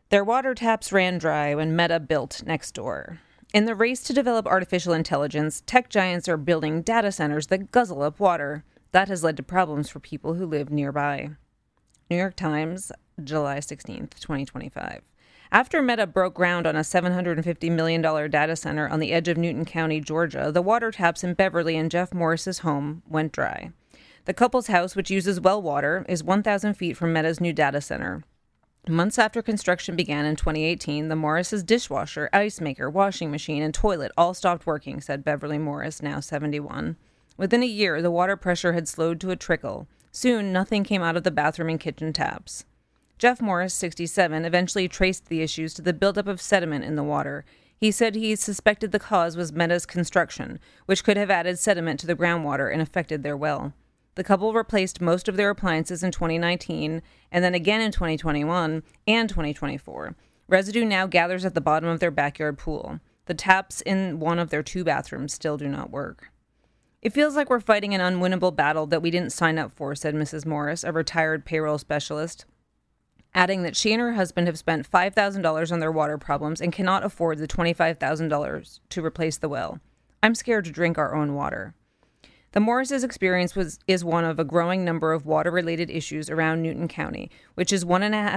Their water taps ran dry when Meta built next door. In the race to develop artificial intelligence, tech giants are building data centers that guzzle up water. That has led to problems for people who live nearby. New York Times, July 16th, 2025. After Meta broke ground on a $750 million data center on the edge of Newton County, Georgia, the water taps in Beverly and Jeff Morris's home went dry. The couple's house, which uses well water, is 1,000 feet from Meta's new data center. Months after construction began in 2018, the Morris's dishwasher, ice maker, washing machine, and toilet all stopped working, said Beverly Morris, now 71. Within a year, the water pressure had slowed to a trickle. Soon, nothing came out of the bathroom and kitchen taps. Jeff Morris, 67, eventually traced the issues to the buildup of sediment in the water. He said he suspected the cause was Meta's construction, which could have added sediment to the groundwater and affected their well. The couple replaced most of their appliances in 2019, and then again in 2021 and 2024. Residue now gathers at the bottom of their backyard pool. The taps in one of their 2 bathrooms still do not work. It feels like we're fighting an unwinnable battle that we didn't sign up for, said Mrs. Morris, a retired payroll specialist, adding that she and her husband have spent $5,000 on their water problems and cannot afford the $25,000 to replace the well. I'm scared to drink our own water. The Morris' experience is one of a growing number of water-related issues around Newton County, which is a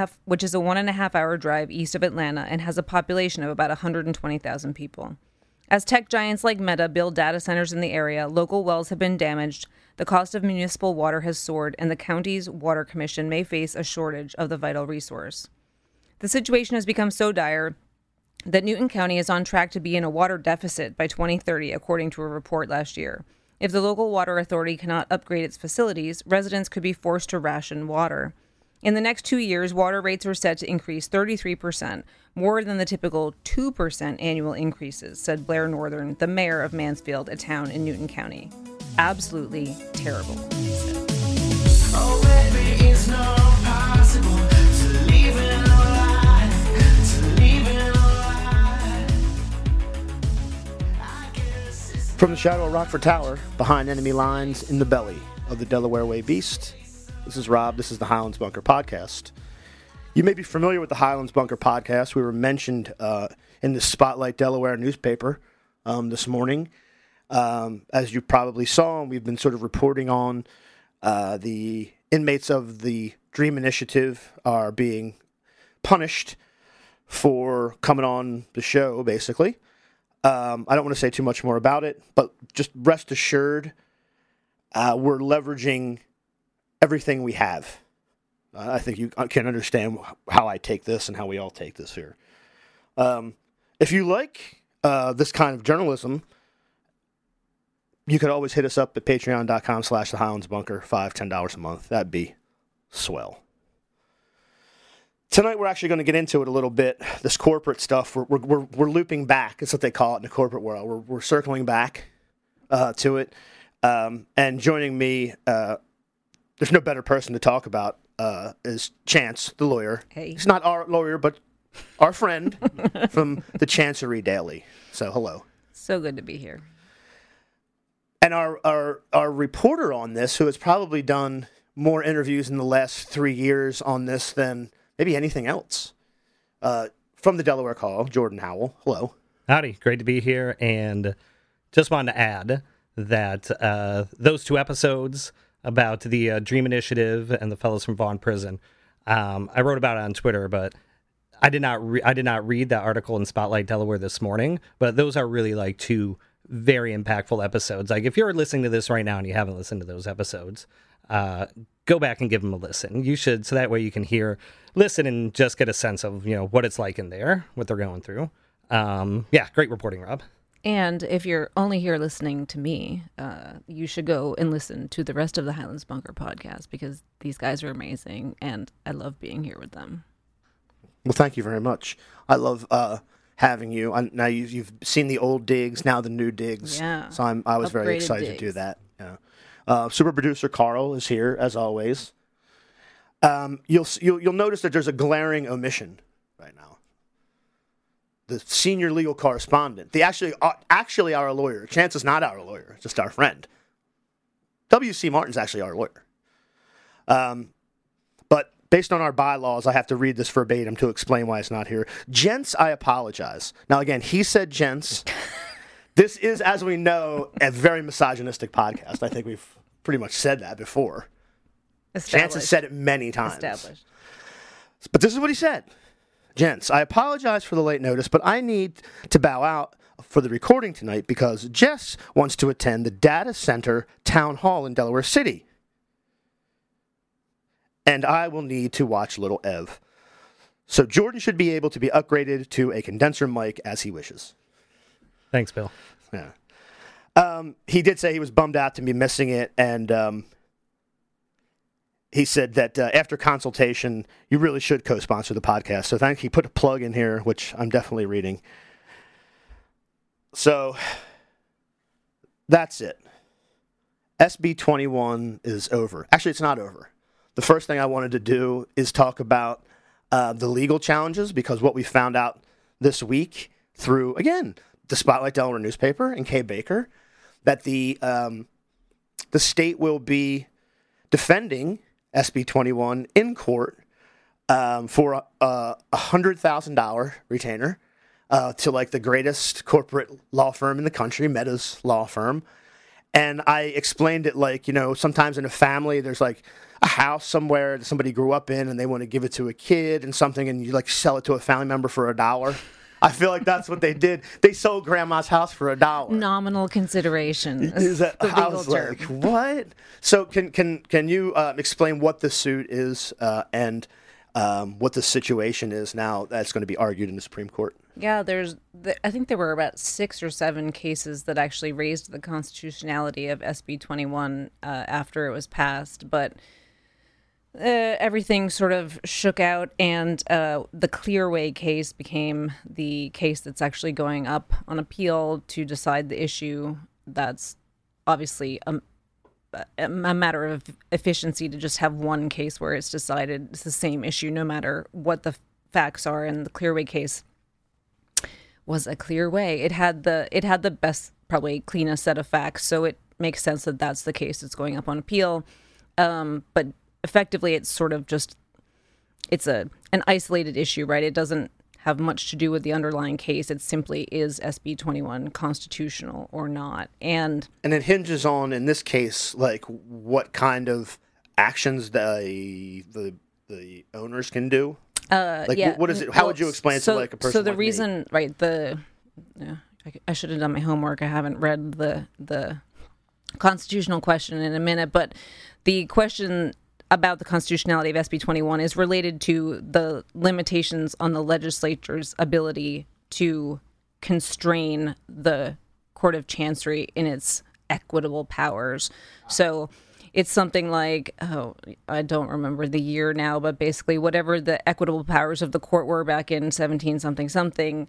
1.5-hour drive east of Atlanta and has a population of about 120,000 people. As tech giants like Meta build data centers in the area, local wells have been damaged, the cost of municipal water has soared, and the county's water commission may face a shortage of the vital resource. The situation has become so dire that Newton County is on track to be in a water deficit by 2030, according to a report last year. If the local water authority cannot upgrade its facilities, residents could be forced to ration water. In the next 2 years, water rates are set to increase 33%, more than the typical 2% annual increases, said Blair Northern, the mayor of Mansfield, a town in Newton County. Absolutely terrible, he said. Oh, baby, it's not possible to leave it alive, to leave it alive. From the shadow of Rockford Tower, behind enemy lines in the belly of the Delaware Way Beast, this is Rob. This is the Highlands Bunker Podcast. You may be familiar with the Highlands Bunker Podcast. We were mentioned in the Spotlight Delaware newspaper this morning. As you probably saw, we've been sort of reporting on the inmates of the Dream Initiative are being punished for coming on the show, basically. I don't want to say too much more about it, but just rest assured, we're leveraging everything we have. I think you can understand how I take this and how we all take this here. If you like this kind of journalism, you could always hit us up at patreon.com/the Highlands Bunker, $5, $10 a month. That'd be swell. Tonight we're actually going to get into it a little bit. This corporate stuff, we're looping back. That's what they call it in the corporate world. We're circling back to it. And joining me, there's no better person to talk about is Chance, the lawyer. Hey. He's not our lawyer, but our friend from the Chancery Daily. So hello. So good to be here. And our reporter on this, who has probably done more interviews in the last 3 years on this than maybe anything else, from the Delaware Call, Jordan Howell. Hello. Howdy. Great to be here. And just wanted to add that those 2 episodes about the Dream Initiative and the fellows from Vaughn Prison, I wrote about it on Twitter, but I did not read that article in Spotlight Delaware this morning. But those are really like 2 very impactful episodes. Like if you're listening to this right now and you haven't listened to those episodes, go back and give them a listen. You should, so that way you can listen and just get a sense of, what it's like in there, what they're going through. Yeah, great reporting, Rob. And if you're only here listening to me, you should go and listen to the rest of the Highlands Bunker podcast, because these guys are amazing and I love being here with them. Well, thank you very much. I love having you. Now you've seen the old digs, now the new digs. Yeah. So I was very excited to do that. Yeah. Super producer Carl is here as always. You'll notice that there's a glaring omission right now. The senior legal correspondent, the actually our lawyer. Chance is not our lawyer, just our friend. W.C. Martin's actually our lawyer. But based on our bylaws, I have to read this verbatim to explain why it's not here. Gents, I apologize. Now, again, he said gents. This is, as we know, a very misogynistic podcast. I think we've pretty much said that before. Chance has said it many times. Established. But this is what he said. Gents, I apologize for the late notice, but I need to bow out for the recording tonight because Jess wants to attend the data center town hall in Delaware City. And I will need to watch Little Ev. So Jordan should be able to be upgraded to a condenser mic as he wishes. Thanks, Bill. Yeah. He did say he was bummed out to be missing it, and he said that after consultation, you really should co-sponsor the podcast. So he put a plug in here, which I'm definitely reading. So that's it. SB 21 is over. Actually, it's not over. The first thing I wanted to do is talk about the legal challenges, because what we found out this week through, again, the Spotlight Delaware newspaper and Kay Baker, that the state will be defending SB 21 in court for a $100,000 retainer to like the greatest corporate law firm in the country, Meta's law firm. And I explained it like, you know, sometimes in a family there's like a house somewhere that somebody grew up in and they want to give it to a kid and something, and you like sell it to a family member for $1. I feel like that's what they did. They sold grandma's house for $1. Nominal consideration. Is that the I legal was term. like, what? So can you explain what the suit is and what the situation is now that's going to be argued in the Supreme Court? Yeah, I think there were about 6 or 7 cases that actually raised the constitutionality of SB 21 after it was passed, but everything sort of shook out, and the Clearway case became the case that's actually going up on appeal to decide the issue. That's obviously a matter of efficiency to just have one case where it's decided it's the same issue no matter what the facts are. And the Clearway case was a clear way. It had the best, probably cleanest set of facts, so it makes sense that that's the case that's going up on appeal. But effectively, it's sort of just an isolated issue, right? It doesn't have much to do with the underlying case. It simply is SB 21 constitutional or not, and it hinges on, in this case, like what kind of actions the owners can do. Yeah. What is it? How would you explain it to like a person? So the like reason, me? right? I should have done my homework. I haven't read the constitutional question in a minute, but the question about the constitutionality of SB 21 is related to the limitations on the legislature's ability to constrain the Court of Chancery in its equitable powers. So it's something like, I don't remember the year now, but basically whatever the equitable powers of the court were back in 17-something,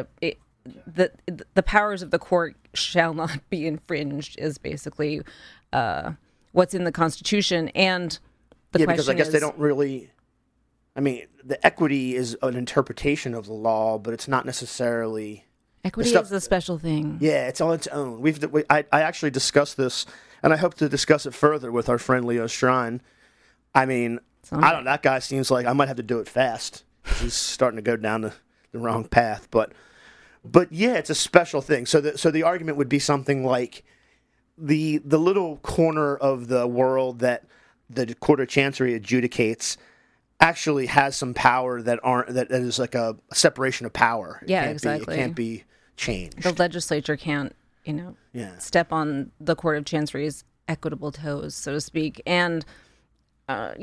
the powers of the court shall not be infringed is basically what's in the Constitution. And the question because I guess is, they don't really. I mean, the equity is an interpretation of the law, but it's not necessarily. Equity is a special thing. Yeah, it's on its own. I actually discussed this, and I hope to discuss it further with our friend Leo Strine. I mean, I don't know. That guy seems like I might have to do it fast. He's starting to go down the wrong path, but yeah, it's a special thing. So the argument would be something like the little corner of the world that the Court of Chancery adjudicates actually has some power that is like a separation of power. Exactly. It can't be changed. The legislature can't, step on the Court of Chancery's equitable toes, so to speak. And, I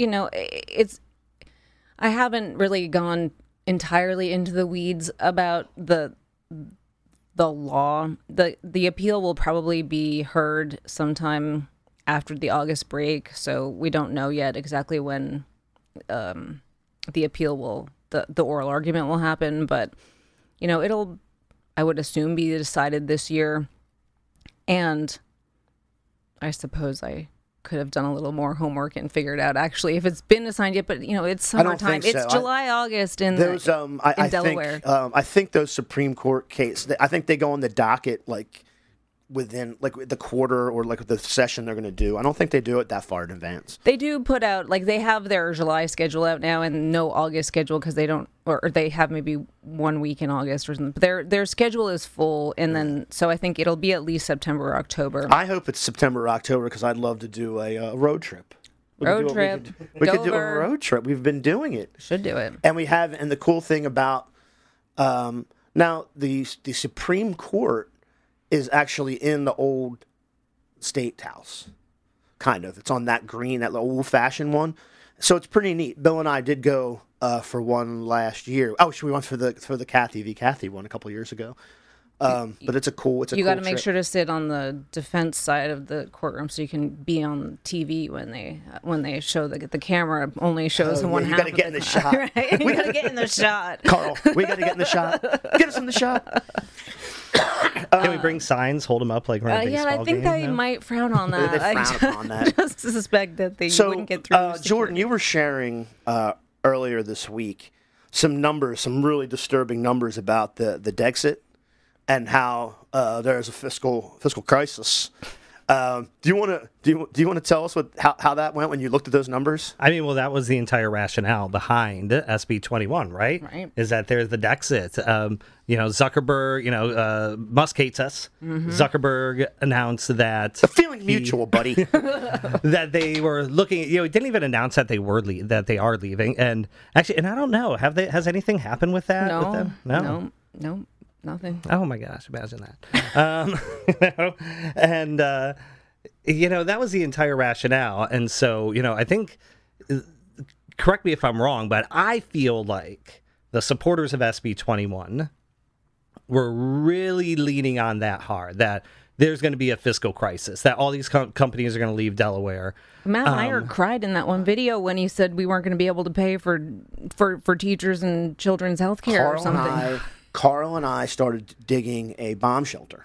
haven't really gone entirely into the weeds about the law. The appeal will probably be heard sometime after the August break, so we don't know yet exactly when the appeal will, the oral argument will happen, but it'll, I would assume, be decided this year. And I suppose I could have done a little more homework and figured out actually if it's been assigned yet, but it's summertime. It's July, August in Delaware. I think those Supreme Court cases, I think they go on the docket like within like the quarter or like the session they're going to do. I don't think they do it that far in advance. They do put out, like, they have their July schedule out now and no August schedule because they don't, or they have maybe 1 week in August or something. But their schedule is full, and then so I think it'll be at least September or October. I hope it's September or October because I'd love to do a road trip. We could do a road trip. We've been doing it. Should do it. And we have, and the cool thing about now the Supreme Court is actually in the old State House, kind of. It's on that green, that old-fashioned one. So it's pretty neat. Bill and I did go for one last year. Oh, we went for the Kathy v. Kathy one a couple of years ago. But it's a cool. You got to make sure to sit on the defense side of the courtroom so you can be on TV when they show the camera only shows one half. You got to get in the shot. Right? We got to get in the shot. Carl, we got to get in the shot. Get us in the shot. Can we bring signs, hold them up like we're at a baseball game? Yeah, I think they might frown on that. They frown upon that. Just suspect that they wouldn't get through. Jordan, you were sharing earlier this week some really disturbing numbers about the Dexit and how there's a fiscal crisis. Do you want to tell us how that went when you looked at those numbers? I mean, well, that was the entire rationale behind SB 21, right? Right. Is that there's the Dexit. Zuckerberg, Musk hates us. Mm-hmm. Zuckerberg announced that the feeling mutual, buddy. that they were looking. He didn't even announce that they are leaving. And actually, and I don't know, has anything happened with that? No, with them? No. Nothing. Oh my gosh! Imagine that. And that was the entire rationale. And so, I think, correct me if I'm wrong, but I feel like the supporters of SB 21 were really leaning on that hard, that there's going to be a fiscal crisis, that all these companies are going to leave Delaware. Matt Meyer cried in that one video when he said we weren't going to be able to pay for teachers and children's health care or something. Carl and I started digging a bomb shelter.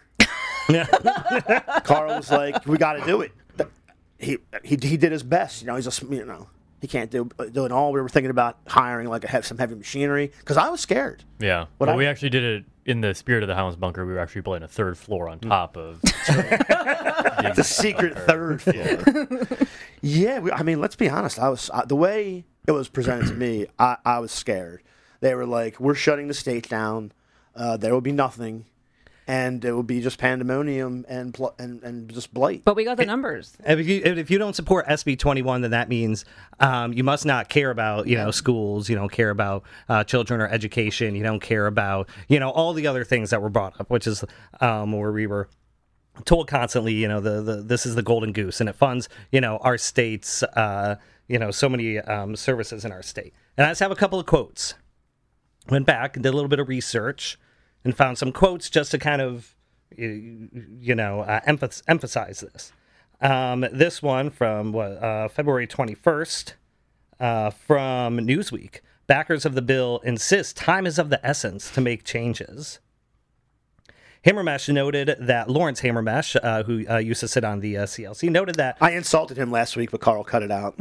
Carl was like, "We got to do it." He did his best. He's just he can't do it all. We were thinking about hiring some heavy machinery because I was scared. Yeah, we actually did it in the spirit of the Highlands Bunker. We were actually building a third floor on top of the secret third floor. Yeah, let's be honest. The way it was presented to me, I was scared. They were like, "We're shutting the state down. There will be nothing, and it will be just pandemonium and just blight." But we got the numbers. If you don't support SB 21, then that means you must not care about schools. You don't care about children or education. You don't care about all the other things that were brought up, which is where we were told constantly. This is the golden goose, and it funds our state's so many services in our state. And I just have a couple of quotes. Went back and did a little bit of research and found some quotes just to kind of, emphasize this. This one from February 21st from Newsweek. Backers of the bill insist time is of the essence to make changes. Hammermesh noted that Lawrence Hammermesh, who used to sit on the CLC, noted that I insulted him last week, but Carl cut it out.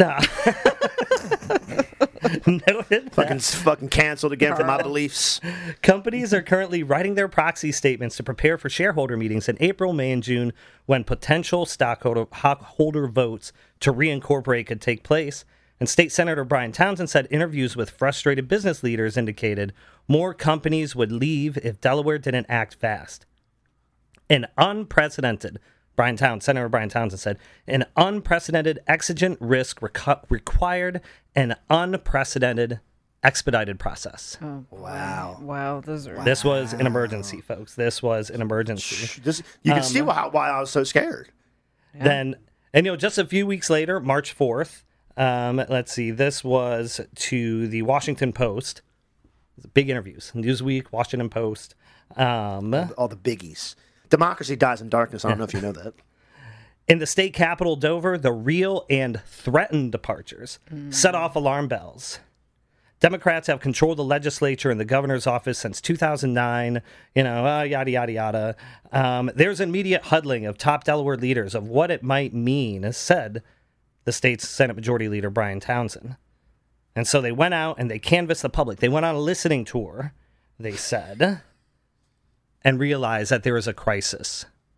Noted fucking canceled again for my beliefs. Companies are currently writing their proxy statements to prepare for shareholder meetings in April, May, and June when potential stockholder votes to reincorporate could take place. And State Senator Brian Townsend said interviews with frustrated business leaders indicated more companies would leave if Delaware didn't act fast. Senator Brian Townsend said, an unprecedented exigent risk required an unprecedented expedited process. Oh, wow. This was an emergency, folks. This was an emergency. You can see why I was so scared. Yeah. Just a few weeks later, March 4th, let's see, this was to the Washington Post. Big interviews. Newsweek, Washington Post. All the biggies. Democracy dies in darkness. I don't know if you know that. In the state capital, Dover, the real and threatened departures set off alarm bells. Democrats have controlled the legislature and the governor's office since 2009, yada, yada, yada. There's immediate huddling of top Delaware leaders of what it might mean, said the state's Senate Majority Leader Brian Townsend. And so they went out and they canvassed the public. They went on a listening tour, they said, and realized that there was a crisis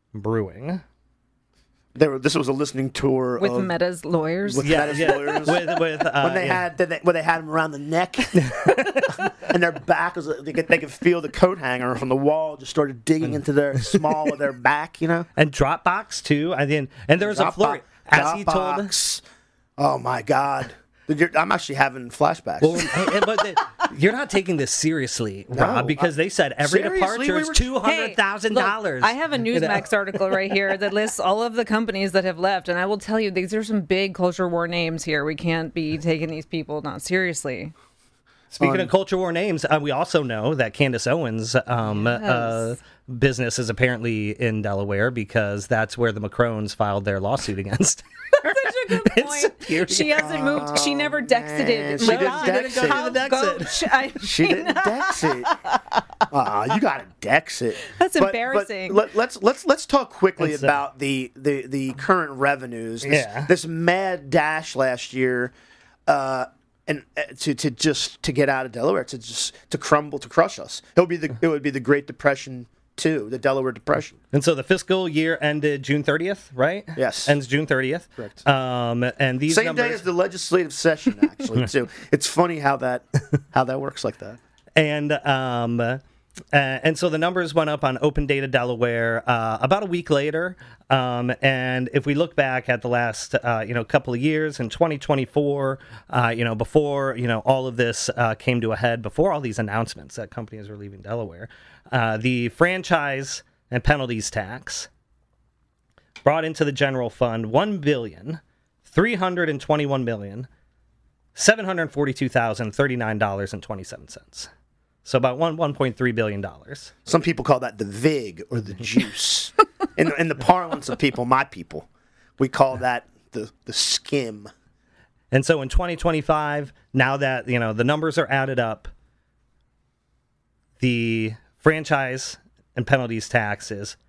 Brewing. This was a listening tour With of Meta's lawyers. with Meta's lawyers. with when they had him around the neck, and their back was they could feel the coat hanger from the wall just started digging into their small of their back, you know. and Dropbox too. And there was a flurry as he told. Dropbox. Oh my God. I'm actually having flashbacks. Well, but you're not taking this seriously, Rob, because they said every Seriously, departure is $200,000. Look, I have a Newsmax article right here that lists all of the companies that have left, and I will tell you, these are some big culture war names here. We can't be taking these people not seriously. Speaking of culture war names, we also know that Candace Owens' business is apparently in Delaware because that's where the Macrones filed their lawsuit against. Such a good point. She hasn't moved. She never dexed it. She didn't dex it. How gauche. She didn't dex it. You got to dex it. That's embarrassing. But let's talk quickly about the current revenues. This mad dash last year, and to get out of Delaware, to crush us. It would be the Great Depression. The Delaware Depression. And so the fiscal year ended June 30th, right? Yes. Ends June 30th. Correct. And these same numbers... day as the legislative session, actually, too. It's funny how that works like that. And so the numbers went up on Open Data Delaware about a week later. And if we look back at the last couple of years in 2024, before all of this came to a head, before all these announcements that companies were leaving Delaware, the franchise and penalties tax brought into the general fund $1,321,742,039.27. So about $1.3 billion. Some people call that the VIG or the juice. in the parlance of people, my people, we call that the skim. And so in 2025, now that the numbers are added up, the franchise and penalties tax is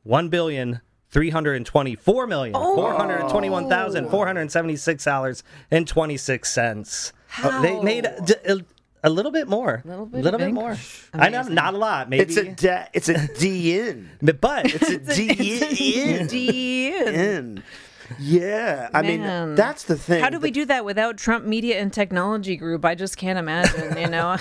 $1,324,421,476.26. They made a little bit more. A little bit more. I know, not a lot. Maybe it's a D in. But it's a D in. Yeah, I mean that's the thing. How do we do that without Trump Media and Technology Group? I just can't imagine.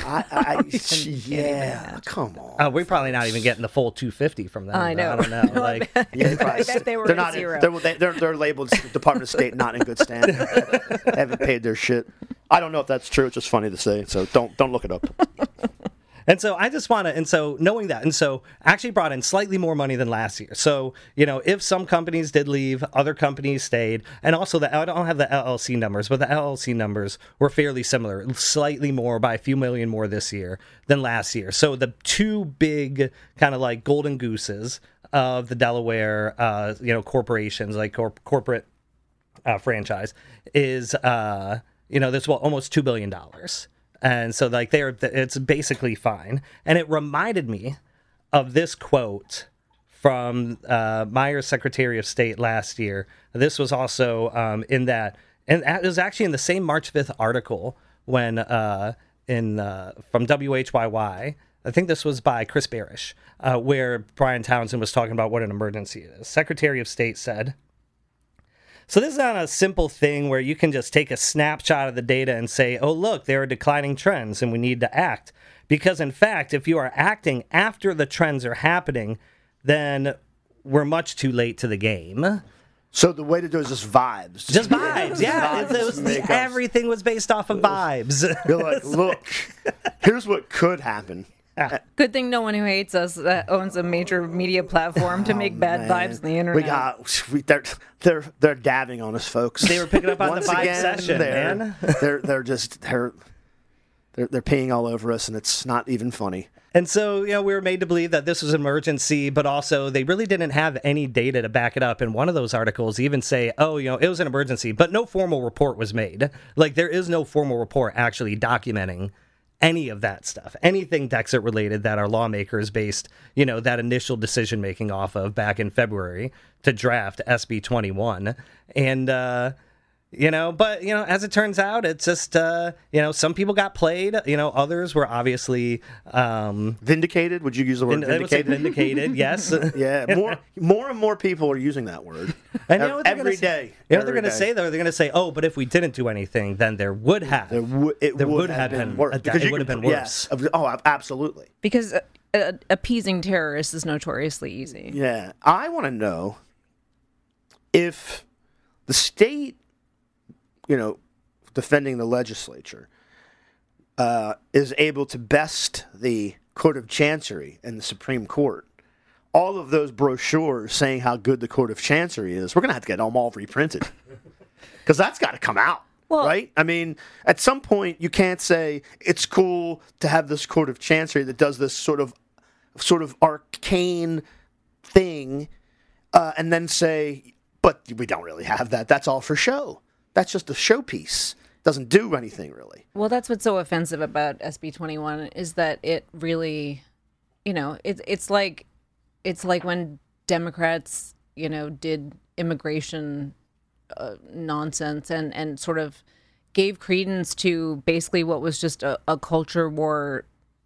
Come on. We're probably not even getting the full 250 from them. I know. I don't know. I bet they were not zero. They're labeled Department of State not in good standing. They haven't paid their shit. I don't know if that's true. It's just funny to say. So don't look it up. And so I just want to, and so knowing that, and so actually brought in slightly more money than last year. So, if some companies did leave, other companies stayed. And also I don't have the LLC numbers, but the LLC numbers were fairly similar, slightly more by a few million more this year than last year. So the two big kind of like golden gooses of the Delaware, corporations, like corporate franchise is, there's almost $2 billion. And so it's basically fine. And it reminded me of this quote from Meyer's Secretary of State last year. This was also in that, and it was actually in the same March 5th article when from WHYY. I think this was by Chris Barish, where Brian Townsend was talking about what an emergency it is. Secretary of State said, "So this is not a simple thing where you can just take a snapshot of the data and say, oh, look, there are declining trends and we need to act. Because, in fact, if you are acting after the trends are happening, then we're much too late to the game." So the way to do it is just vibes. Just vibes, yeah. Everything was based off of vibes. You're like, look, here's what could happen. Good thing no one who hates us owns a major media platform to make bad vibes on the internet. They're dabbing on us, folks. They were picking up on Once the vibe again, session, man. They're peeing all over us, and it's not even funny. And so, we were made to believe that this was an emergency, but also they really didn't have any data to back it up. And one of those articles even say, oh, it was an emergency, but no formal report was made. Like, there is no formal report actually documenting any of that stuff, anything Dexit related that our lawmakers based, that initial decision making off of back in February to draft SB 21. And But as it turns out, it's just some people got played. Others were obviously Vindicated? Would you use the word I would say vindicated? vindicated. Yes. Yeah, more and more people are using that word. And you know what they're every gonna day. You know what they're going to say though? They're going to say, "Oh, but if we didn't do anything, then there would have It would have been worse. It would have been worse." Yeah. Oh, absolutely. Because appeasing terrorists is notoriously easy. Yeah, I want to know if the state, defending the legislature, is able to best the Court of Chancery and the Supreme Court. All of those brochures saying how good the Court of Chancery is, we're going to have to get them all reprinted. Because that's got to come out, right? I mean, at some point, you can't say it's cool to have this Court of Chancery that does this sort of arcane thing and then say, but we don't really have that. That's all for show. That's just a showpiece. Doesn't do anything, really. Well, that's what's so offensive about SB 21 is that it really, it's like when Democrats, did immigration nonsense and sort of gave credence to basically what was just a culture war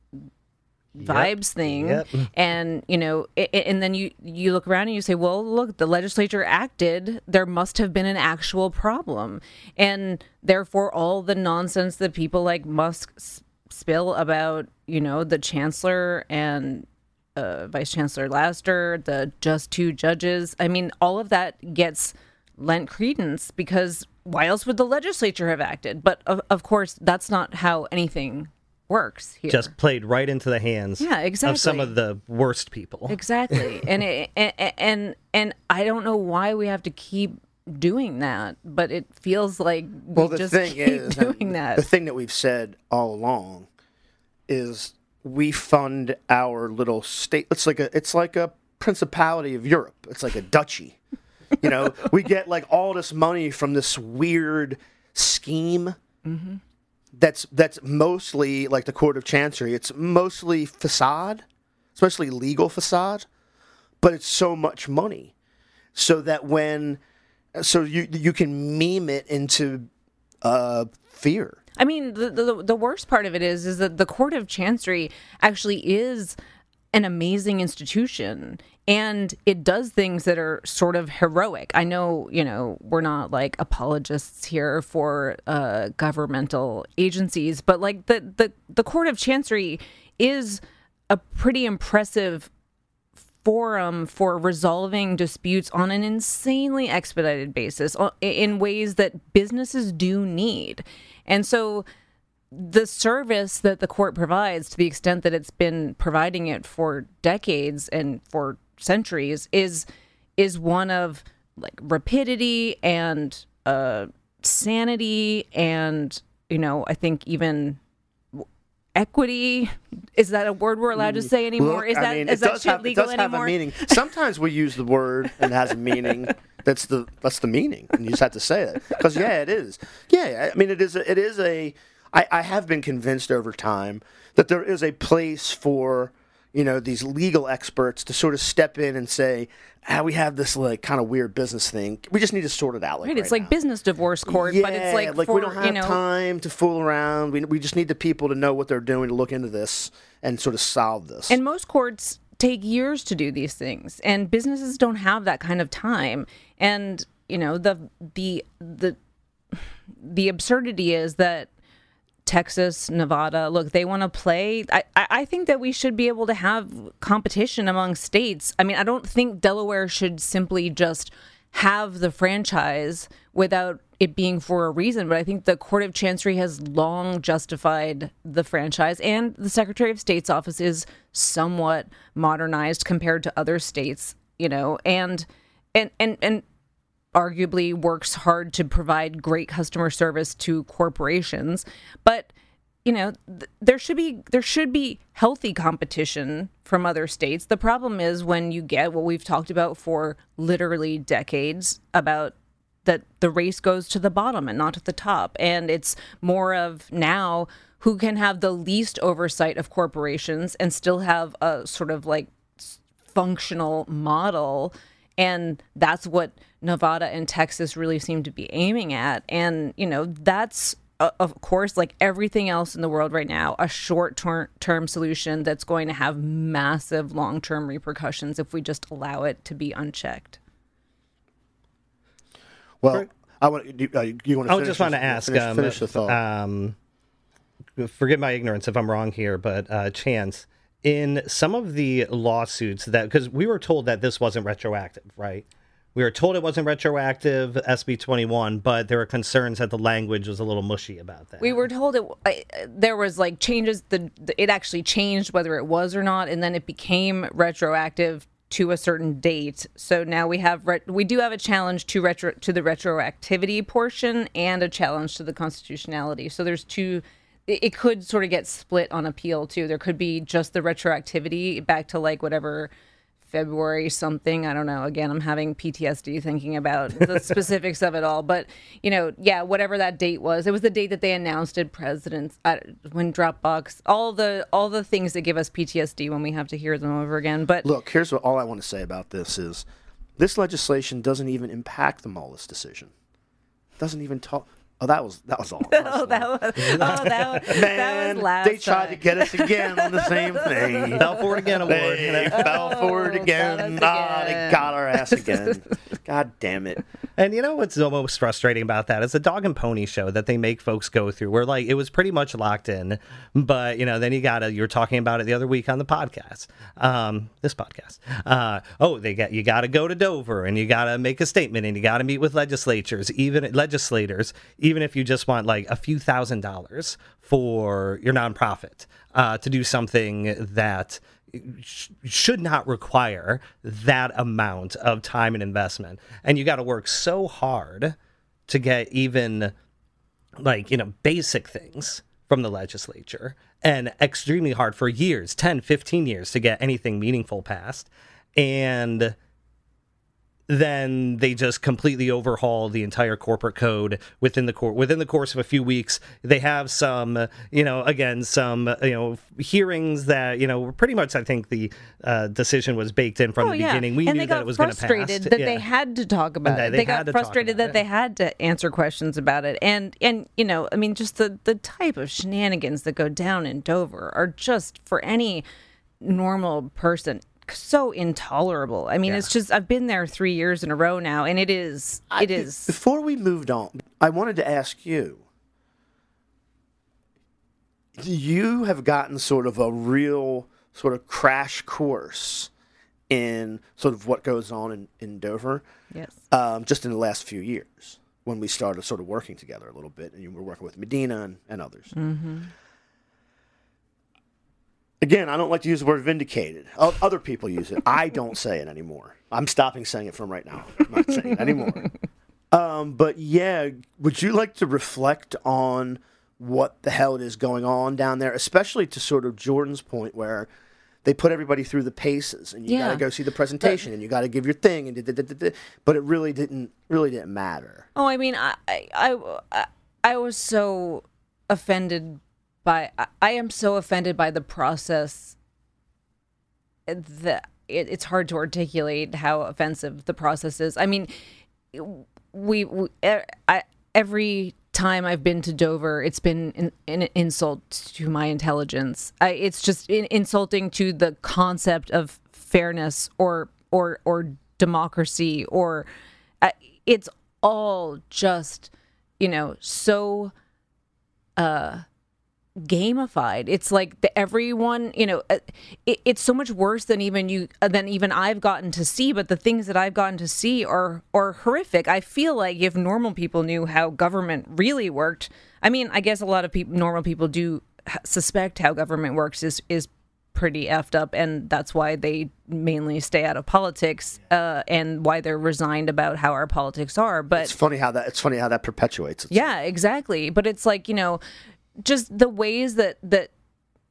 vibes thing. Yep. And and then you look around and you say, well, look, the legislature acted, there must have been an actual problem, and therefore all the nonsense that people like Musk spill about the chancellor and Vice Chancellor Laster, the just two judges, I mean, all of that gets lent credence because why else would the legislature have acted? But of course that's not how anything works here. Just played right into the hands of some of the worst people. Exactly. And I don't know why we have to keep doing that, but it feels like we just keep doing that. The thing that we've said all along is we fund our little state. It's like a principality of Europe. It's like a duchy. We get like all this money from this weird scheme. Mm-hmm. That's mostly like the Court of Chancery. It's mostly facade, especially legal facade, but it's so much money, so that you can meme it into fear. I mean, the worst part of it is that the Court of Chancery actually is an amazing institution, and it does things that are sort of heroic. I know, we're not like apologists here for governmental agencies, but like the Court of Chancery is a pretty impressive forum for resolving disputes on an insanely expedited basis in ways that businesses do need. And so the service that the court provides, to the extent that it's been providing it for decades and for centuries, is one of like rapidity and sanity and I think even equity. Is that a word we're allowed to say anymore? Look, is that shit legal it does anymore? have a meaning. Sometimes we use the word and it has a meaning. That's the meaning, and you just have to say it because it is. Yeah, I mean it is a. I have been convinced over time that there is a place for these legal experts to sort of step in and say, we have this like kind of weird business thing. We just need to sort it out. Right, it's like business divorce court, but it's like we don't have time to fool around. We just need the people to know what they're doing to look into this and sort of solve this. And most courts take years to do these things, and businesses don't have that kind of time. And the absurdity is that Texas, Nevada, look, they want to play. I think that we should be able to have competition among states. I mean, I don't think Delaware should simply just have the franchise without it being for a reason. But I think the Court of Chancery has long justified the franchise, and the Secretary of State's office is somewhat modernized compared to other states, and arguably works hard to provide great customer service to corporations. But there should be healthy competition from other states. The problem is when you get what we've talked about for literally decades about that the race goes to the bottom and not to the top. And it's more of now who can have the least oversight of corporations and still have a sort of like functional model And that's what Nevada and Texas really seem to be aiming at. And, that's, of course, like everything else in the world right now, a short-term solution that's going to have massive long-term repercussions if we just allow it to be unchecked. Well, I want you want to. I just want to ask. Finish the thought. Forgive my ignorance if I'm wrong here, but Chance, in some of the lawsuits because we were told that this wasn't retroactive, right? We were told it wasn't retroactive, SB 21, but there were concerns that the language was a little mushy about that. We were told there was like changes. It actually changed whether it was or not, and then it became retroactive to a certain date. So now we do have a challenge to the retroactivity portion and a challenge to the constitutionality. So there's two. It could sort of get split on appeal too. There could be just the retroactivity back to like whatever February something. I don't know. Again, I'm having PTSD thinking about the specifics of it all. But, whatever that date was, it was the date that they announced it, presidents, when Dropbox, all the things that give us PTSD when we have to hear them over again. But look, here's all I want to say about this is this legislation doesn't even impact the Mullis decision. It doesn't even talk. Oh, that was all. that was last they tried to get us again on the same thing. Fell for it again award. They fell for it again. They got our ass again. God damn it. And you know what's the most frustrating about that? It's a dog and pony show that they make folks go through where like it was pretty much locked in, but then you were talking about it the other week on the podcast. This podcast. You got to go to Dover and you got to make a statement and you got to meet with legislators, even if you just want like a few $1,000s for your nonprofit to do something that should not require that amount of time and investment. And you got to work so hard to get even basic things from the legislature, and extremely hard for years, 10, 15 years to get anything meaningful passed. And then they just completely overhaul the entire corporate code within the course of a few weeks. They have some, hearings that, were pretty much, I think the decision was baked in from the beginning. We knew that it was going to pass. And they got frustrated that they had to talk about it. They got frustrated that they had to answer questions about it. And just the type of shenanigans that go down in Dover are just, for any normal person, so intolerable. I mean, It's just, I've been there 3 years in a row now, and it is. Before we moved on, I wanted to ask you, you have gotten sort of a real sort of crash course in sort of what goes on in Dover. Yes. Just in the last few years when we started sort of working together a little bit, and you were working with Medina and others. Mm-hmm. Again, I don't like to use the word vindicated. Other people use it. I don't say it anymore. I'm stopping saying it from right now. I'm not saying it anymore. But yeah, would you like to reflect on what the hell it is going on down there, especially to sort of Jordan's point where they put everybody through the paces and you got to go see the presentation and you got to give your thing but it really didn't matter. Oh, I mean, I was so offended I am so offended by the process that it's hard to articulate how offensive the process is. I mean, every time I've been to Dover, it's been an insult to my intelligence. It's just insulting to the concept of fairness or democracy, or it's all just so gamified. It's like everyone, it's so much worse than even I've gotten to see. But the things that I've gotten to see are horrific. I feel like if normal people knew how government really worked, I mean, I guess a lot of normal people do suspect how government works is pretty effed up, and that's why they mainly stay out of politics, and why they're resigned about how our politics are. But it's funny how that perpetuates itself. Yeah, exactly. But it's like, just the ways that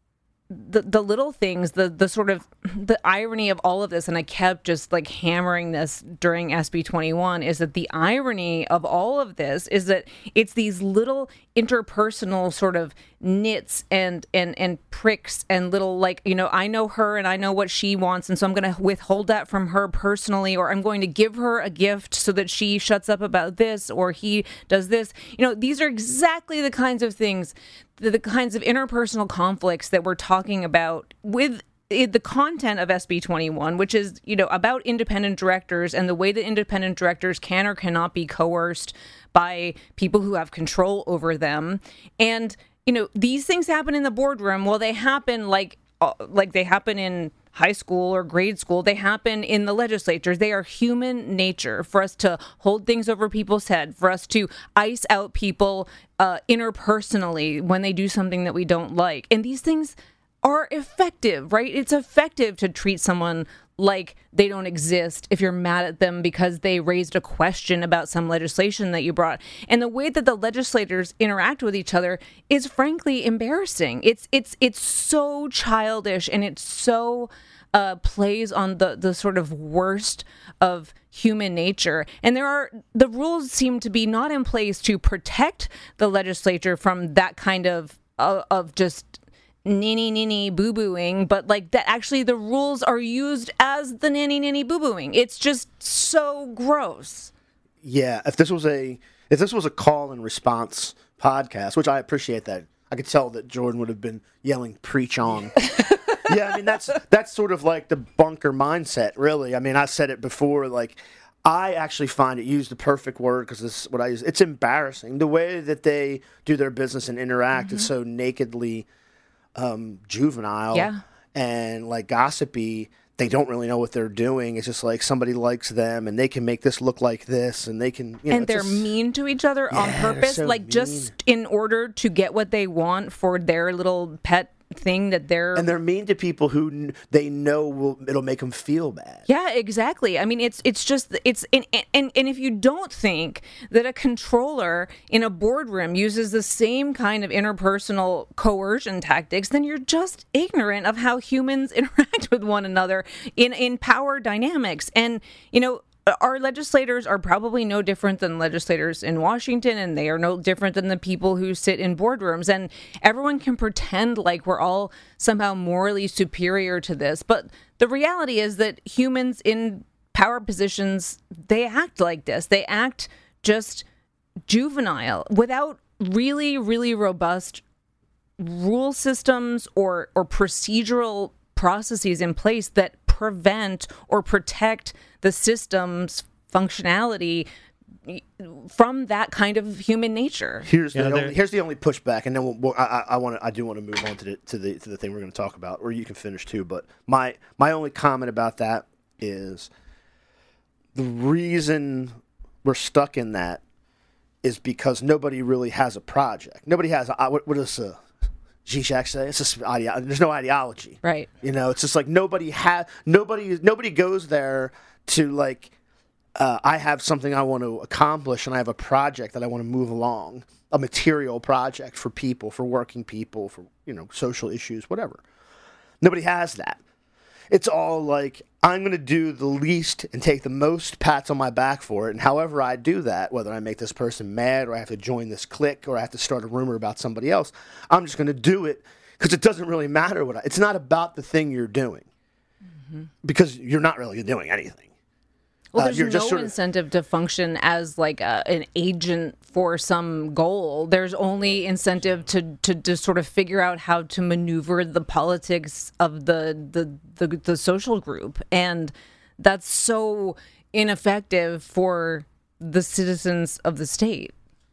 the little things, the sort of the irony of all of this, and I kept just like hammering this during SB 21, is that the irony of all of this is that it's these little interpersonal sort of nits and pricks and little, like, you know, I know her and I know what she wants, and so I'm going to withhold that from her personally, or I'm going to give her a gift so that she shuts up about this, or he does this. You know, these are exactly the kinds of things, the kinds of interpersonal conflicts that we're talking about with the content of SB 21, which is, you know, about independent directors and the way that independent directors can or cannot be coerced by people who have control over them. And, you know, these things happen in the boardroom. Well, they happen like they happen in high school or grade school. They happen in the legislatures. They are human nature for us to hold things over people's head, for us to ice out people interpersonally when they do something that we don't like. And these things are effective, right? It's effective to treat someone like they don't exist if you're mad at them because they raised a question about some legislation that you brought. And the way that the legislators interact with each other is frankly embarrassing. It's so childish, and it's so plays on the sort of worst of human nature. And the rules seem to be not in place to protect the legislature from that kind of just ninny boo-booing, but like that actually the rules are used as the ninny boo-booing. It's just so gross. Yeah, if this was a call and response podcast, which I appreciate that. I could tell that Jordan would have been yelling preach on. Yeah, I mean that's sort of like the bunker mindset, really. I mean, I said it before, like I actually find it, use the perfect word because this is what I use. It's embarrassing. The way that they do their business and interact is so nakedly juvenile and like gossipy. They don't really know what they're doing. It's just like somebody likes them and they can make this look like this, and they can, you know, and they're mean to each other on purpose, so like mean. Just in order to get what they want for their little pet thing that they're mean to people who they know it'll make them feel bad. Yeah, exactly. I mean, it's and if you don't think that a controller in a boardroom uses the same kind of interpersonal coercion tactics, then you're just ignorant of how humans interact with one another in power dynamics. And, you know, our legislators are probably no different than legislators in Washington, and they are no different than the people who sit in boardrooms. And everyone can pretend like we're all somehow morally superior to this. But the reality is that humans in power positions, they act like this. They act just juvenile without really, really robust rule systems or procedural processes in place that prevent or protect the system's functionality from that kind of human nature. Here's the only pushback, and then I do want to move on to the thing we're going to talk about, or you can finish too. But my only comment about that is the reason we're stuck in that is because nobody really has a project. Nobody has what does Zizek say? It's just there's no ideology, right? You know, it's just like nobody goes there to like, I have something I want to accomplish, and I have a project that I want to move along, a material project for people, for working people, for, you know, social issues, whatever. Nobody has that. It's all like, I'm going to do the least and take the most pats on my back for it, and however I do that, whether I make this person mad or I have to join this clique or I have to start a rumor about somebody else, I'm just going to do it because it doesn't really matter it's not about the thing you're doing, because you're not really doing anything. Well, there's no incentive to function as like an agent for some goal. There's only incentive to sort of figure out how to maneuver the politics of the social group, and that's so ineffective for the citizens of the state.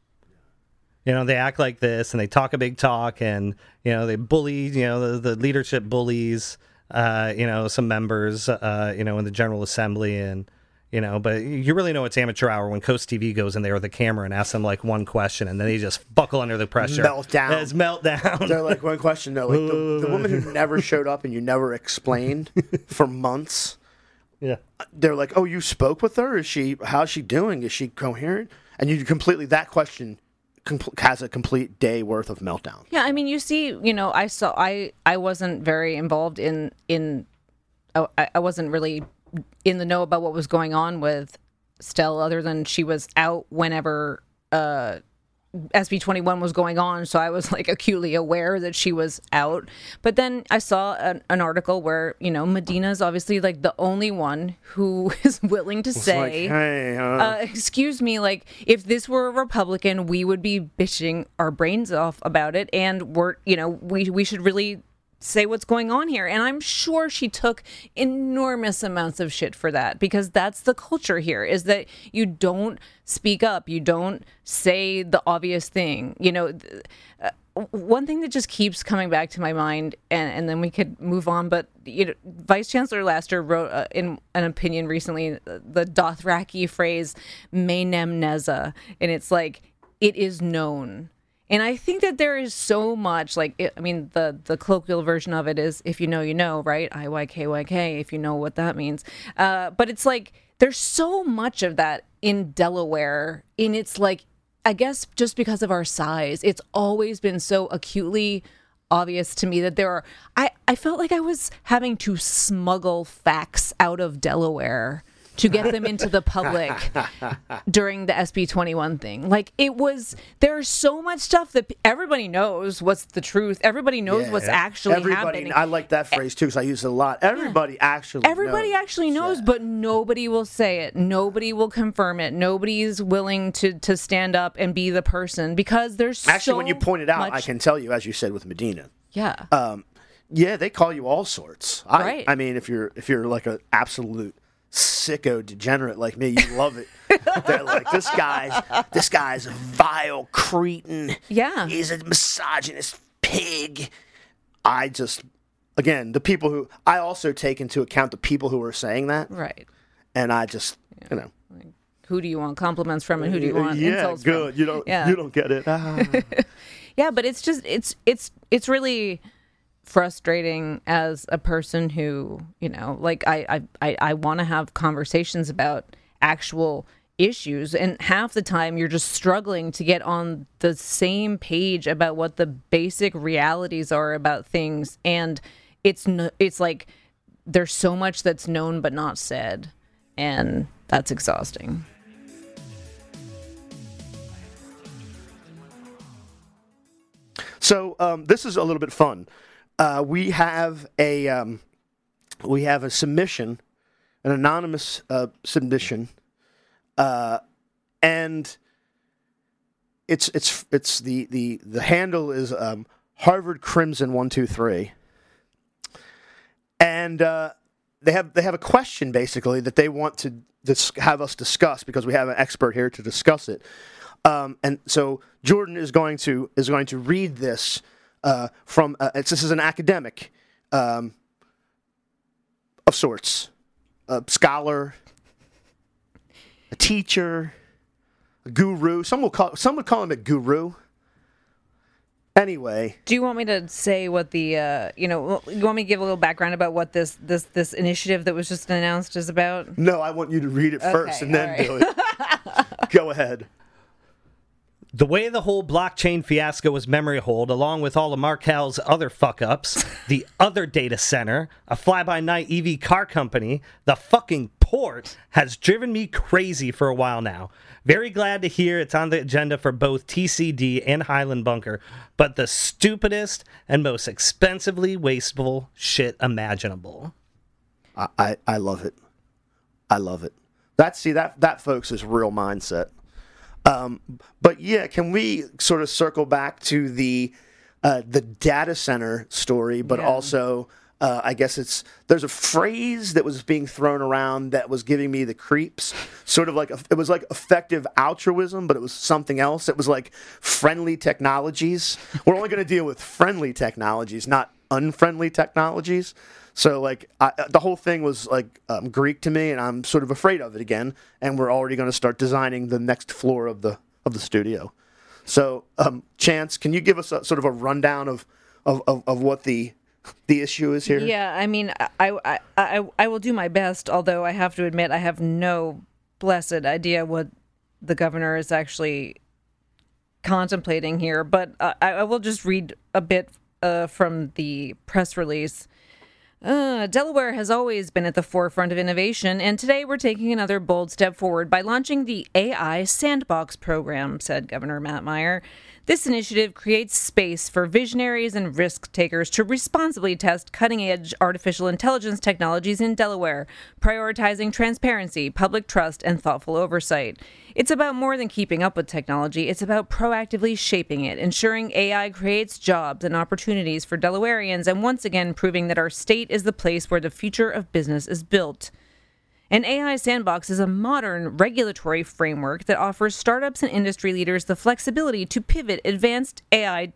You know, they act like this and they talk a big talk, and, you know, they bully, you know, the leadership bullies, you know, some members, you know, in the General Assembly, and, you know, but you really know it's amateur hour when Coast TV goes in there with the camera and asks them like one question, and then they just buckle under the pressure. Meltdown. It's meltdown. They're like, one question, though. Like the woman who never showed up and you never explained for months. Yeah. They're like, oh, you spoke with her? How's she doing? Is she coherent? And you completely, that question has a complete day worth of meltdown. Yeah, I mean, you see, I wasn't very involved I wasn't really in the know about what was going on with Stell, other than she was out whenever SB 21 was going on, so I was like acutely aware that she was out. But then I saw an article where Medina's obviously like the only one who is willing to say, like, hey, excuse me, like if this were a Republican, we would be bitching our brains off about it, and we should really say what's going on here. And I'm sure she took enormous amounts of shit for that, because that's the culture here, is that you don't speak up, you don't say the obvious thing. One thing that just keeps coming back to my mind, and then we could move on, but Vice Chancellor Laster wrote in an opinion recently the Dothraki phrase "menem neza," and it's like, it is known. And I think that there is so much, the colloquial version of it is, if you know, you know, right? IYKYK, if you know what that means. But it's like, there's so much of that in Delaware. And it's like, I guess just because of our size, it's always been so acutely obvious to me that I felt like I was having to smuggle facts out of Delaware to get them into the public during the SB 21 thing. Like, there's so much stuff that everybody knows what's the truth. Everybody knows what's actually happening. I like that phrase too, because I use it a lot. Everybody actually knows, but nobody will say it. Nobody will confirm it. Nobody's willing to stand up and be the person, because there's actually, when you point it out, I can tell you, as you said with Medina. Yeah. Yeah, they call you all sorts. Right. I mean, if you're like an absolute sicko degenerate like me, you love it. They're like, this guy's a vile cretin. Yeah. He's a misogynist pig. Again, the people who I also take into account the people who are saying that. Right. And I just, like, who do you want compliments from and who do you want insults from? You don't get it. Yeah, but it's just it's really frustrating as a person who, I want to have conversations about actual issues, and half the time you're just struggling to get on the same page about what the basic realities are about things, and it's like there's so much that's known but not said, and that's exhausting. So this is a little bit fun. We have a submission, an anonymous submission, and it's the handle is Harvard Crimson 123, and they have a question basically that they want to have us discuss, because we have an expert here to discuss it, and so Jordan is going to read this. This is an academic of sorts, a scholar, a teacher, a guru. Some would call him a guru. Anyway, do you want me to say what the you want me to give a little background about what this initiative that was just announced is about? No, I want you to read it first and then do it. Go ahead. The way the whole blockchain fiasco was memory hold, along with all of Markel's other fuck-ups, the other data center, a fly-by-night EV car company, the fucking port, has driven me crazy for a while now. Very glad to hear it's on the agenda for both TCD and Highland Bunker, but the stupidest and most expensively wasteful shit imaginable. I love it. I love it. That folks is real mindset. But yeah, can we sort of circle back to the data center story, but also I guess there's a phrase that was being thrown around that was giving me the creeps, sort of like it was like effective altruism, but it was something else. It was like friendly technologies. We're only going to deal with friendly technologies, not unfriendly technologies. So like the whole thing was like Greek to me, and I'm sort of afraid of it again. And we're already going to start designing the next floor of the studio. So Chance, can you give us a sort of a rundown of what the issue is here? Yeah, I mean, I will do my best. Although I have to admit, I have no blessed idea what the governor is actually contemplating here, but I will just read a bit from the press release. Delaware has always been at the forefront of innovation, and today we're taking another bold step forward by launching the AI Sandbox program, said Governor Matt Meyer. This initiative creates space for visionaries and risk takers to responsibly test cutting-edge artificial intelligence technologies in Delaware, prioritizing transparency, public trust, and thoughtful oversight. It's about more than keeping up with technology. It's about proactively shaping it, ensuring AI creates jobs and opportunities for Delawareans, and once again proving that our state is the place where the future of business is built. An AI Sandbox is a modern regulatory framework that offers startups and industry leaders the flexibility to pilot advanced AI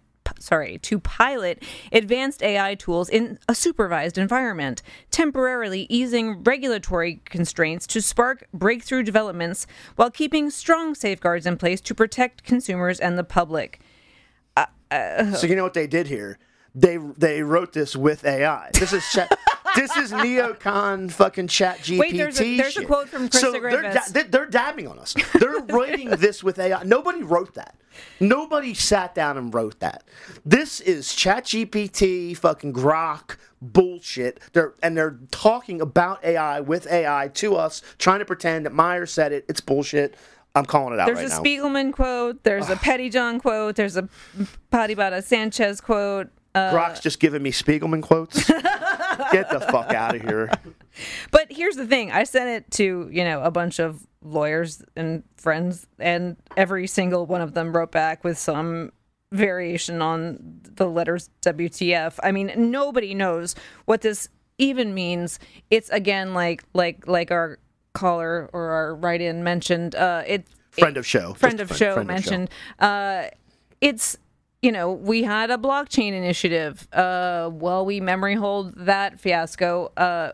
tools in a supervised environment, temporarily easing regulatory constraints to spark breakthrough developments while keeping strong safeguards in place to protect consumers and the public. So you know what they did here? They wrote this with AI. This is neocon fucking chat GPT. Wait, there's a quote from Krista Griffiths. They're dabbing on us. They're writing this with AI. Nobody wrote that. Nobody sat down and wrote that. This is ChatGPT, fucking Grok bullshit. They're talking about AI with AI to us, trying to pretend that Meyer said it. It's bullshit. I'm calling it out right now. There's a Spiegelman quote. There's a Pettyjohn quote. There's a Patibata Sanchez quote. Grok's just giving me Spiegelman quotes. Get the fuck out of here. But here's the thing. I sent it to, a bunch of lawyers and friends, and every single one of them wrote back with some variation on the letters WTF. I mean, nobody knows what this even means. It's, again, like our caller or our write-in mentioned. Friend of show mentioned. It's... we had a blockchain initiative. We memory hold that fiasco.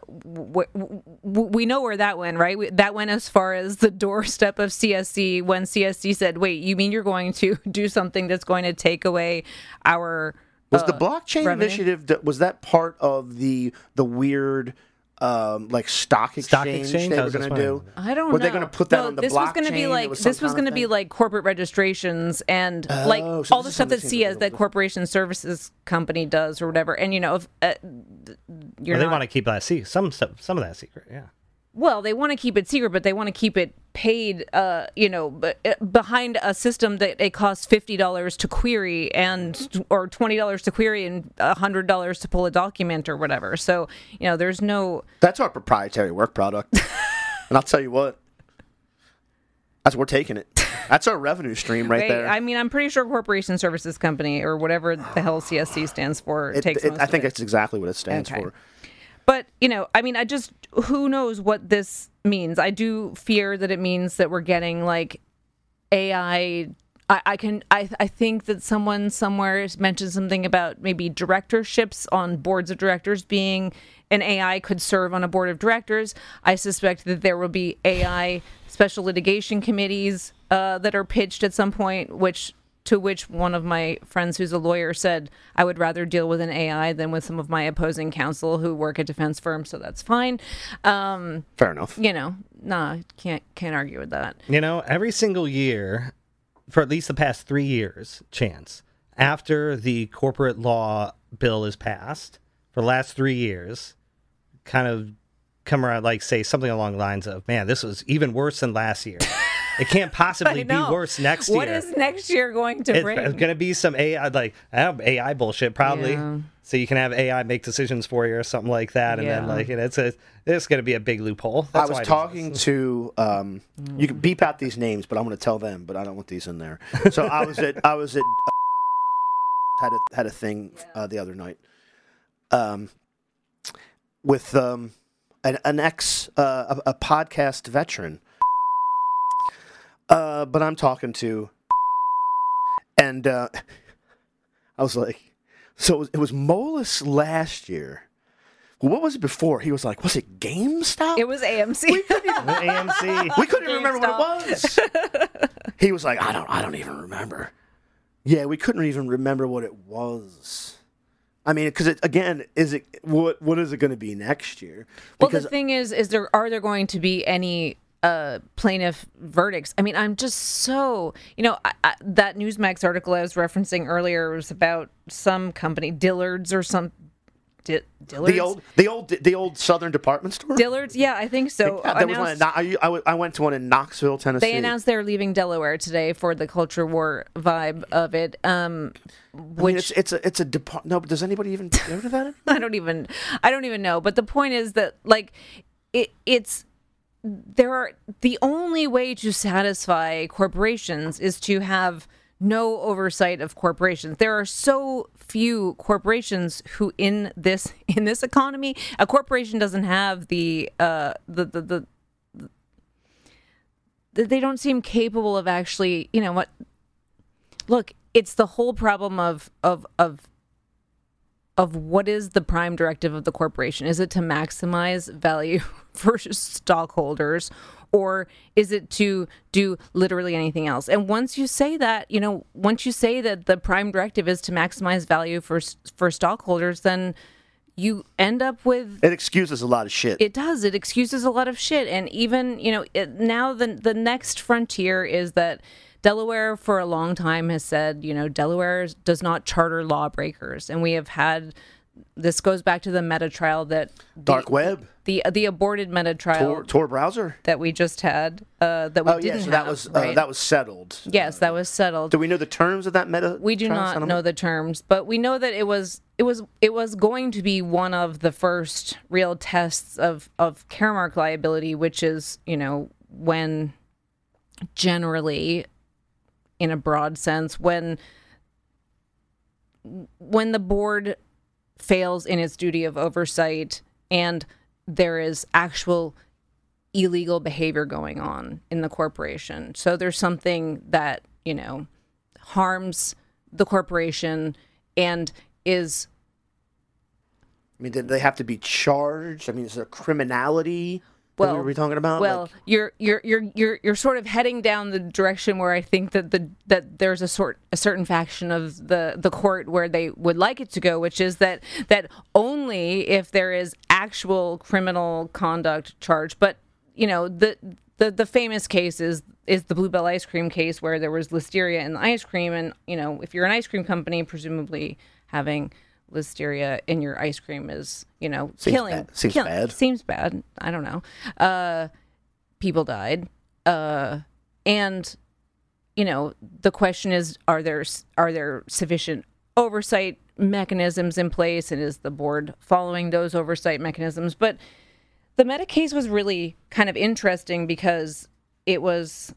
We know where that went, right? That went as far as the doorstep of CSC when CSC said, wait, you mean you're going to do something that's going to take away our Was the blockchain revenue? initiative, was that part of the weird... stock exchange they were going to do? I don't know. Were they going to put that on the this blockchain? Was going to be like this was going to be like corporate registrations and so all the stuff that that corporation services company does or whatever. And if they want to keep that secret, some of that secret, yeah. Well, they want to keep it secret, but they want to keep it paid, behind a system that it costs $50 to query or $20 to query and $100 to pull a document or whatever. So, there's no... That's our proprietary work product. And I'll tell you what, we're taking it. That's our revenue stream there. I mean, I'm pretty sure Corporation Services Company or whatever the hell CSC stands for takes most I think of it. it's exactly what it stands for. But, who knows what this means? I do fear that it means that we're getting AI. I think that someone somewhere mentioned something about maybe directorships on boards of directors being an AI could serve on a board of directors. I suspect that there will be AI special litigation committees that are pitched at some point, to which one of my friends who's a lawyer said, I would rather deal with an AI than with some of my opposing counsel who work at defense firms, so that's fine. Fair enough. Can't argue with that. Every single year, for at least the past 3 years, Chance, after the corporate law bill is passed, for the last 3 years, kind of come around, say something along the lines of, man, this was even worse than last year. It can't possibly be worse next year. What is next year going to bring? It's going to be some AI, AI bullshit, probably. Yeah. So you can have AI make decisions for you or something like that. And then, it's going to be a big loophole. I was talking to, you can beep out these names, but I'm going to tell them, but I don't want these in there. So I was at had a thing the other night with an ex, a podcast veteran. But I'm talking to, and I was like, so it was Moelis last year. Well, what was it before? He was like, was it GameStop? It was AMC. We couldn't even remember what it was. He was like, I don't even remember. Yeah, we couldn't even remember what it was. I mean, because what is it going to be next year? Because, well, the thing is are there going to be any plaintiff verdicts. I mean, I'm just so, that Newsmax article I was referencing earlier was about some company, Dillard's or some. Dillard's? The old Southern department store. Dillard's, yeah, I think so. Yeah, there was one I went to one in Knoxville, Tennessee. They announced they're leaving Delaware today for the culture war vibe of it. Which it's a department. No, but does anybody even go to that? I don't even know. But the point is that the only way to satisfy corporations is to have no oversight of corporations. There are so few corporations who in this economy, a corporation doesn't have they don't seem capable of actually, look, it's the whole problem of what is the prime directive of the corporation? Is it to maximize value for stockholders, or is it to do literally anything else? And once you say that, the prime directive is to maximize value for stockholders, then you end up with... It excuses a lot of shit. It does. It excuses a lot of shit. And even, now the next frontier is that Delaware for a long time has said, Delaware does not charter lawbreakers. And we have had, this goes back to the meta trial that... Dark web. The aborted meta trial. Tor browser. That we just had, that we didn't have. That was settled. Yes, that was settled. Do we know the terms of that meta We do trial? not know the terms, but we know that it was going to be one of the first real tests of Caremark liability, which is, when generally, in a broad sense, when the board fails in its duty of oversight and there is actual illegal behavior going on in the corporation. So there's something that, harms the corporation and is... I mean, did they have to be charged? I mean, is there criminality? What are we talking about? Well, you're sort of heading down the direction where I think that there's a certain faction of the court where they would like it to go, which is that only if there is actual criminal conduct charged. But the famous case is the Bluebell ice cream case where there was listeria in the ice cream, and if you're an ice cream company, presumably having listeria in your ice cream is, killing. Seems bad. Seems bad. I don't know. People died. And, the question is, are there sufficient oversight mechanisms in place? And is the board following those oversight mechanisms? But the Meta case was really kind of interesting because it was,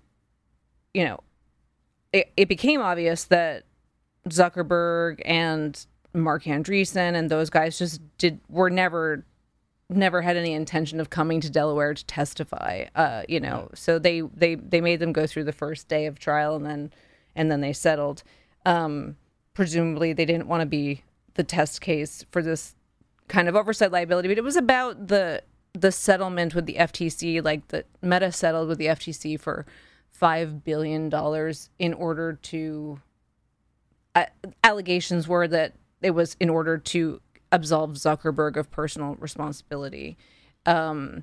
it became obvious that Zuckerberg and Mark Andreessen and those guys just were never had any intention of coming to Delaware to testify. So they made them go through the first day of trial and then they settled. Presumably they didn't want to be the test case for this kind of oversight liability, but it was about the settlement with the FTC, like the Meta settled with the FTC for $5 billion in order to allegations were that it was in order to absolve Zuckerberg of personal responsibility. On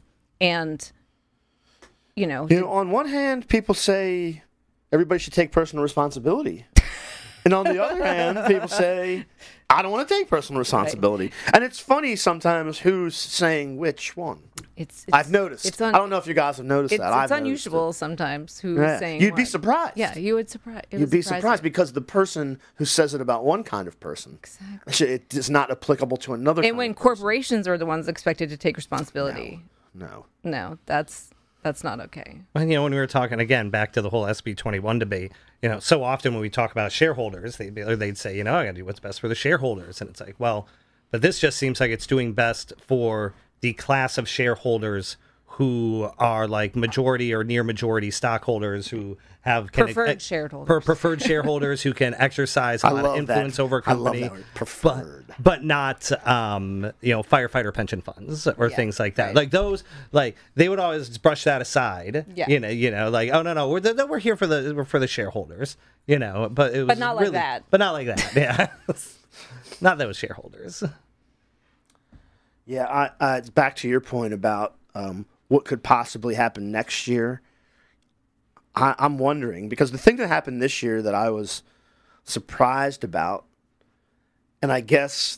one hand, people say everybody should take personal responsibility. And on the other hand, people say, I don't want to take personal responsibility. Right. And it's funny sometimes who's saying which one. I've noticed. I don't know if you guys have noticed that. It's unusual sometimes who's saying You'd be surprised. Yeah, you would surprise. You'd be surprised because the person who says it about one kind of person, it is not applicable to another. And when corporations are the ones expected to take responsibility, no, that's not okay. Well, when we were talking again back to the whole SB 21 debate, so often when we talk about shareholders, they'd say, I got to do what's best for the shareholders, and it's like, well, but this just seems like it's doing best for the class of shareholders who are like majority or near majority stockholders who have preferred shareholders. Preferred shareholders who can exercise a lot of influence over a company. I love that. Preferred. But not firefighter pension funds or things like that. Right. Like those, like they would always brush that aside. Yeah. Like, oh no, we're here for the shareholders. But it was but not like that. But not like that. Yeah. Not those shareholders. Yeah, it's back to your point about what could possibly happen next year, I'm wondering, because the thing that happened this year that I was surprised about, and I guess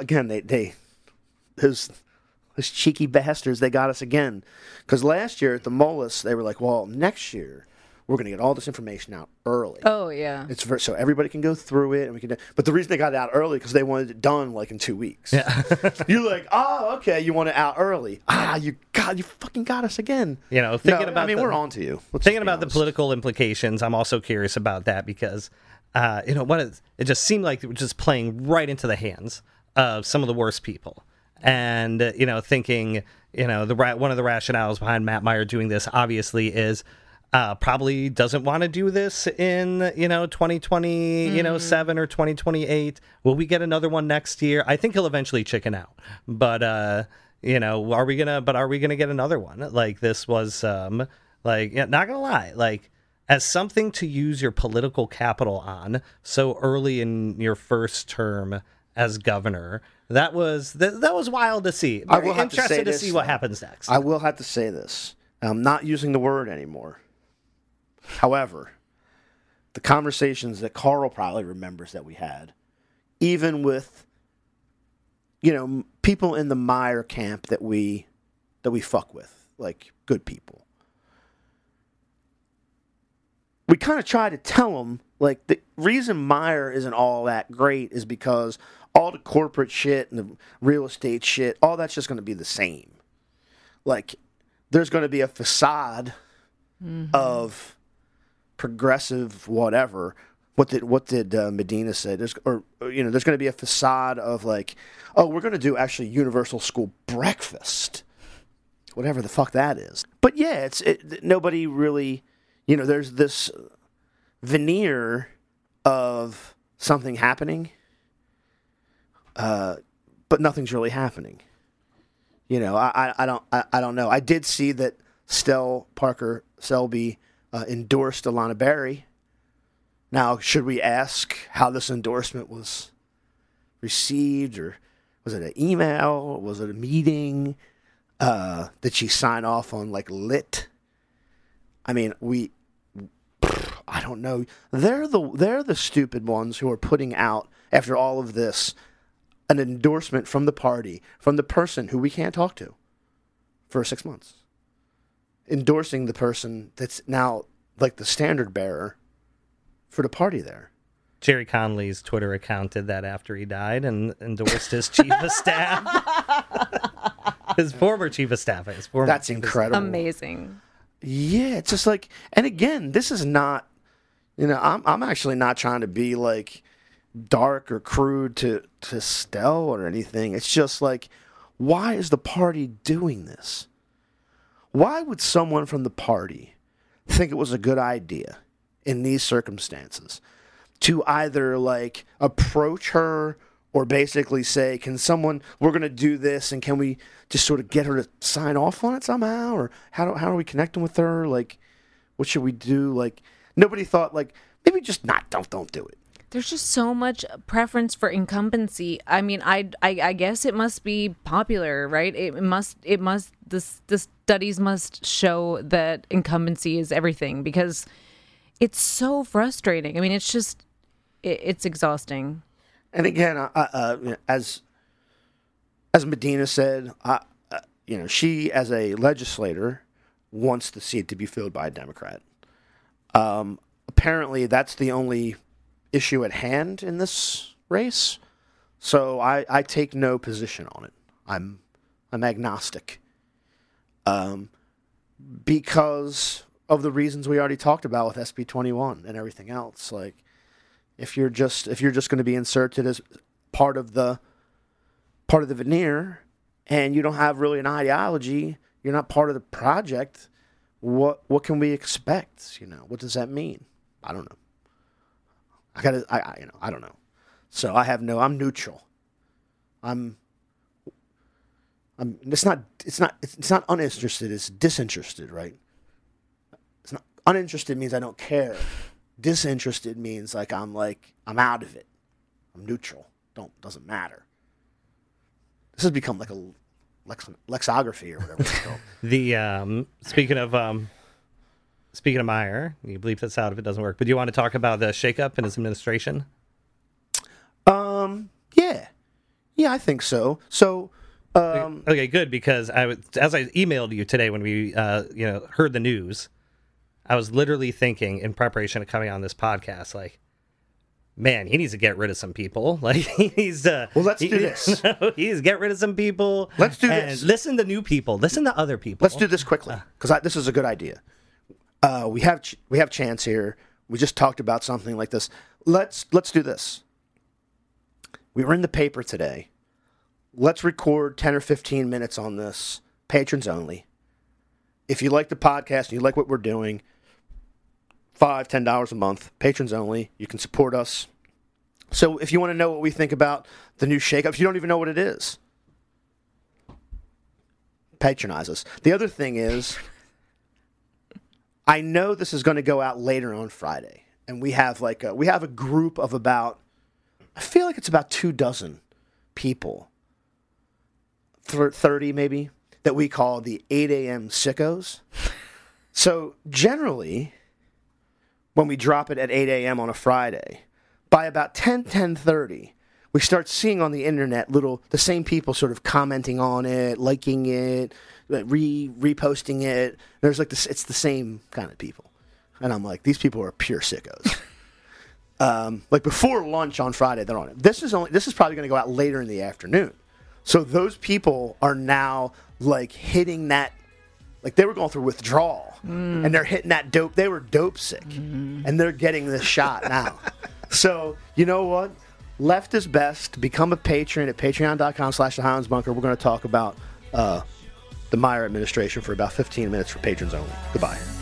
those cheeky bastards, they got us again. Because last year at the Mullis, they were like, well, next year we're going to get all this information out early. Oh, yeah. So everybody can go through it, and we can. But the reason they got it out early because they wanted it done like in 2 weeks. Yeah. You're like, oh, okay, you want it out early. You fucking got us again. Thinking about. We're on to you. Thinking about the political implications, I'm also curious about that because, it just seemed like it was just playing right into the hands of some of the worst people. And, thinking, one of the rationales behind Matt Meyer doing this obviously is probably doesn't want to do this in, 2027 or 2028. Will we get another one next year? I think he'll eventually chicken out. But, are we gonna get another one? Like this was, not gonna lie, like as something to use your political capital on so early in your first term as governor. That was wild to see. I will have interested to see what happens next. I will have to say this. I'm not using the word anymore. However, the conversations that Carl probably remembers that we had, even with, people in the Meyer camp that we fuck with, like good people. We kind of try to tell them, like, the reason Meyer isn't all that great is because all the corporate shit and the real estate shit, all that's just going to be the same. Like, there's going to be a facade of progressive whatever. What did Medina say? There's going to be a facade of like, oh, we're going to do actually universal school breakfast, whatever the fuck that is. But yeah, nobody really, there's this veneer of something happening, but nothing's really happening. I don't know. I did see that Stell Parker Selby endorsed Alana Berry. Now, should we ask how this endorsement was received, or was it an email? Was it a meeting? Did she sign off on like lit? I mean, I don't know. They're the stupid ones who are putting out, after all of this, an endorsement from the party, from the person who we can't talk to for 6 months. Endorsing the person that's now like the standard bearer for the party there. Jerry Conley's Twitter account did that after he died and endorsed his chief of staff. His former chief of staff. That's incredible. Amazing. Yeah, it's just like, and again, this is not, I'm actually not trying to be like dark or crude to Stell or anything. It's just like, why is the party doing this? Why would someone from the party think it was a good idea in these circumstances to either like approach her or basically say, we're going to do this, and can we just sort of get her to sign off on it somehow? Or how are we connecting with her? Like, what should we do? Like, nobody thought like, maybe just don't do it. There's just so much preference for incumbency. I mean, I guess it must be popular, right? The studies must show that incumbency is everything, because it's so frustrating. I mean, it's just, it's exhausting. And again, as Medina said, she as a legislator wants the seat to be filled by a Democrat. Apparently, that's the only issue at hand in this race, so I take no position on it. I'm agnostic, because of the reasons we already talked about with SB 21 and everything else. Like, if you're just going to be inserted as part of the veneer, and you don't have really an ideology, you're not part of the project. What can we expect? What does that mean? I don't know. I don't know. So I'm neutral. It's not uninterested, it's disinterested, right? It's not uninterested means I don't care. Disinterested means like I'm out of it. I'm neutral. Doesn't matter. This has become like lexography or whatever it's called. The speaking of Meyer, you bleep this out if it doesn't work. But do you want to talk about the shakeup in his administration? Yeah, I think so. So, okay, good, because as I emailed you today when we heard the news, I was literally thinking in preparation of coming on this podcast, like, man, he needs to get rid of some people. Like, he needs to. Well, let's do this. He needs to get rid of some people. Let's do and this. Listen to new people. Listen to other people. Let's do this quickly because this is a good idea. We have Chance here. We just talked about something like this. Let's do this. We were in the paper today. Let's record 10 or 15 minutes on this, patrons only. If you like the podcast and you like what we're doing, $5, $10 a month, patrons only. You can support us. So if you want to know what we think about the new shakeup, if you don't even know what it is, patronize us. The other thing is, I know this is going to go out later on Friday, and we have a group of about, I feel like it's about 24 people, 30 maybe, that we call the 8 a.m. sickos. So generally, when we drop it at 8 a.m. on a Friday, by about 10:30, we start seeing on the internet the same people sort of commenting on it, liking it, reposting it. There's like this, it's the same kind of people. And I'm like, these people are pure sickos. Like before lunch on Friday, they're on it. This is probably going to go out later in the afternoon. So those people are now like hitting that, like they were going through withdrawal and they're hitting that dope. They were dope sick and they're getting this shot now. So you know what? Left is best. Become a patron at patreon.com/The Highlands Bunker. We're going to talk about the Meyer administration for about 15 minutes for patrons only. Goodbye.